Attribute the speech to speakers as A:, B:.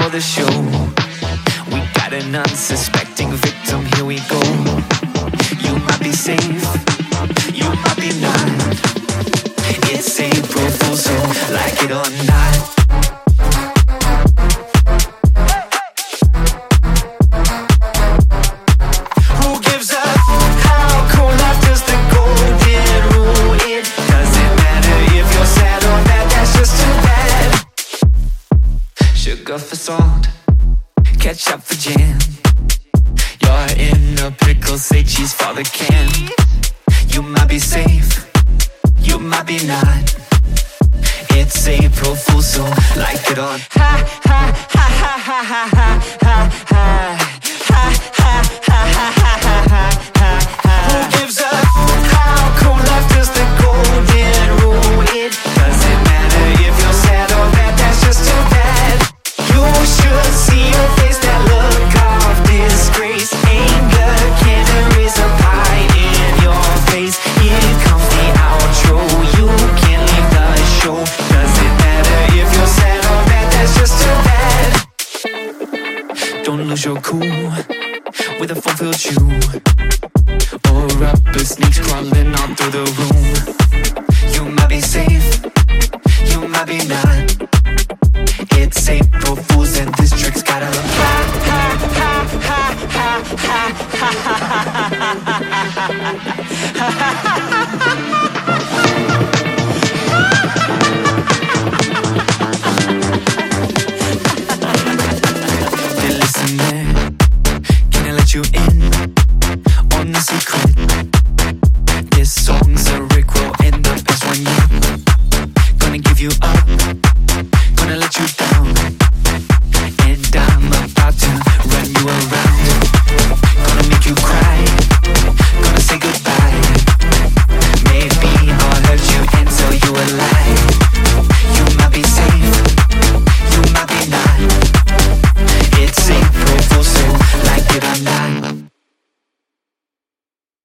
A: the show. We got an unsuspecting victim, here we go. You might be safe, you might be not. It's April Fool's, so like it or not. Who gives up? How cold life does the golden rule? It doesn't matter if you're sad or mad, that's just too bad. Sugar for salt, ketchup for jam. You're in a pickle, say cheese for the can. You might be safe, you might be not. It's April Fool's, so like it or ha ha ha ha ha ha ha ha ha ha ha ha. Who gives up? How cold life does the golden rule? It doesn't matter if you're sad or mad, that's just too bad. You should see your face, that look of disgrace. Anger can't erase a pie in your face. Here comes the outro, you can't leave the show. Doesn't matter if you're sad or mad, that's just too bad. Don't lose your cool with a full-filled shoe, or rubber sneaks crawling on through the room. You might be safe, you might be not.